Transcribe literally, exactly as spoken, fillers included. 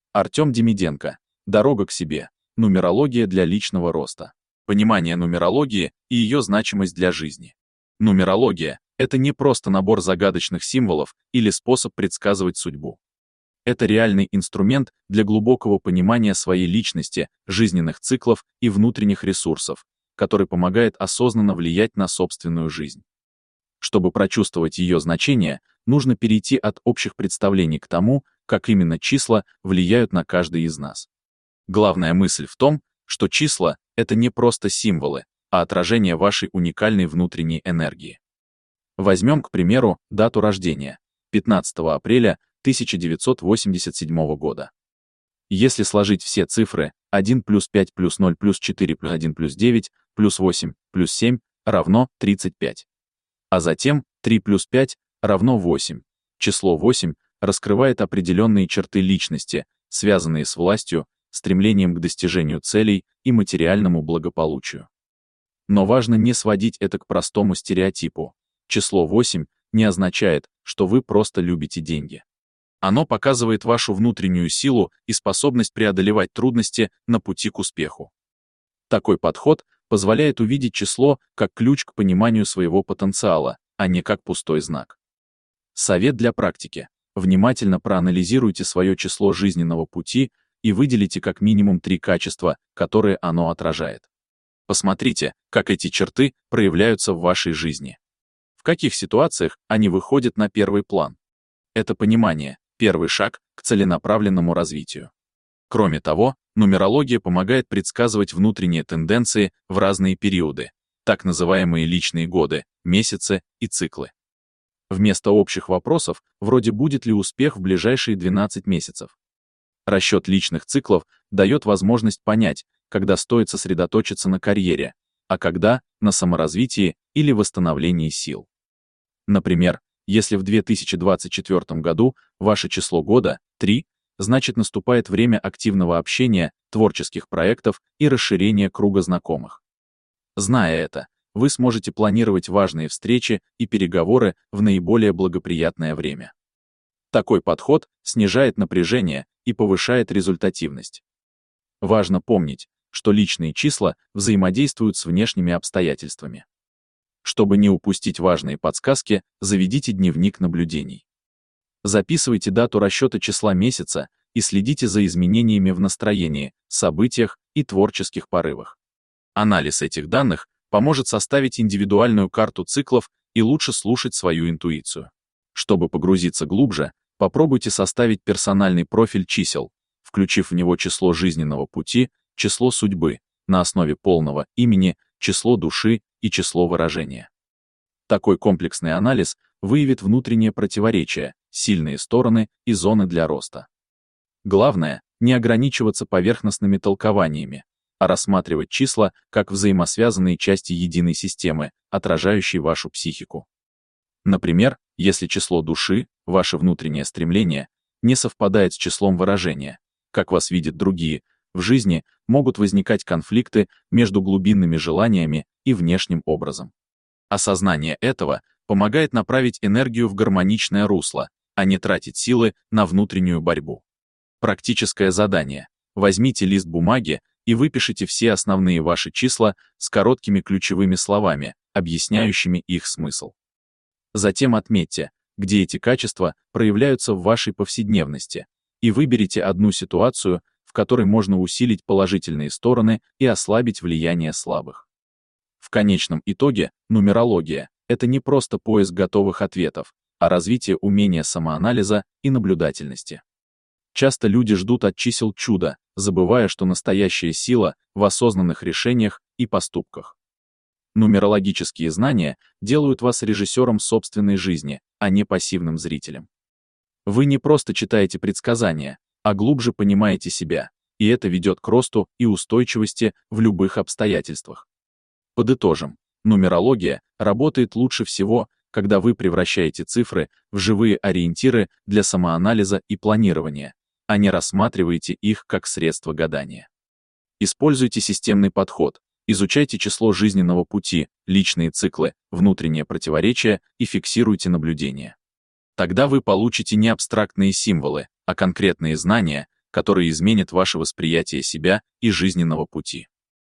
Артем Демиденко. Дорога к себе. Нумерология для личного роста. Понимание нумерологии и ее значимость для жизни. Нумерология — это не просто набор загадочных символов или способ предсказывать судьбу. Это реальный инструмент для глубокого понимания своей личности, жизненных циклов и внутренних ресурсов, который помогает осознанно влиять на собственную жизнь. Чтобы прочувствовать ее значение, нужно перейти от общих представлений к тому, как именно числа влияют на каждый из нас. Главная мысль в том, что числа — это не просто символы, а отражение вашей уникальной внутренней энергии. Возьмем, к примеру, дату рождения — пятнадцатого апреля тысяча девятьсот восемьдесят седьмого года. Если сложить все цифры один плюс пять плюс ноль плюс четыре плюс один плюс девять плюс восемь плюс семь равно тридцать пять. А затем три плюс пять равно восемь. Число восемь раскрывает определенные черты личности, связанные с властью, стремлением к достижению целей и материальному благополучию. Но важно не сводить это к простому стереотипу. Число восемь не означает, что вы просто любите деньги. Оно показывает вашу внутреннюю силу и способность преодолевать трудности на пути к успеху. Такой подход позволяет увидеть число как ключ к пониманию своего потенциала, а не как пустой знак. Совет для практики. Внимательно проанализируйте свое число жизненного пути и выделите как минимум три качества, которые оно отражает. Посмотрите, как эти черты проявляются в вашей жизни. В каких ситуациях они выходят на первый план. Это понимание — первый шаг к целенаправленному развитию. Кроме того, нумерология помогает предсказывать внутренние тенденции в разные периоды, так называемые личные годы, месяцы и циклы. Вместо общих вопросов, вроде «будет ли успех в ближайшие двенадцать месяцев?», расчет личных циклов дает возможность понять, когда стоит сосредоточиться на карьере, а когда — на саморазвитии или восстановлении сил. Например, если в две тысячи двадцать четвёртом году ваше число года — три, значит наступает время активного общения, творческих проектов и расширения круга знакомых. Зная это, вы сможете планировать важные встречи и переговоры в наиболее благоприятное время. Такой подход снижает напряжение и повышает результативность. Важно помнить, что личные числа взаимодействуют с внешними обстоятельствами. Чтобы не упустить важные подсказки, заведите дневник наблюдений. Записывайте дату расчета числа месяца и следите за изменениями в настроении, событиях и творческих порывах. Анализ этих данных поможет составить индивидуальную карту циклов и лучше слушать свою интуицию. Чтобы погрузиться глубже, попробуйте составить персональный профиль чисел, включив в него число жизненного пути, число судьбы, на основе полного имени, число души и число выражения. Такой комплексный анализ выявит внутренние противоречия, сильные стороны и зоны для роста. Главное — не ограничиваться поверхностными толкованиями, а рассматривать числа как взаимосвязанные части единой системы, отражающей вашу психику. Например, если число души, ваше внутреннее стремление, не совпадает с числом выражения, как вас видят другие, в жизни могут возникать конфликты между глубинными желаниями и внешним образом. Осознание этого помогает направить энергию в гармоничное русло, а не тратить силы на внутреннюю борьбу. Практическое задание. Возьмите лист бумаги и выпишите все основные ваши числа с короткими ключевыми словами, объясняющими их смысл. Затем отметьте, где эти качества проявляются в вашей повседневности, и выберите одну ситуацию, в которой можно усилить положительные стороны и ослабить влияние слабых. В конечном итоге, нумерология — это не просто поиск готовых ответов, а развитие умения самоанализа и наблюдательности. Часто люди ждут от чисел чуда, забывая, что настоящая сила в осознанных решениях и поступках. Нумерологические знания делают вас режиссером собственной жизни, а не пассивным зрителем. Вы не просто читаете предсказания, а глубже понимаете себя, и это ведет к росту и устойчивости в любых обстоятельствах. Подытожим, нумерология работает лучше всего, когда вы превращаете цифры в живые ориентиры для самоанализа и планирования, а не рассматриваете их как средство гадания. Используйте системный подход, изучайте число жизненного пути, личные циклы, внутренние противоречия и фиксируйте наблюдения. Тогда вы получите не абстрактные символы, а конкретные знания, которые изменят ваше восприятие себя и жизненного пути.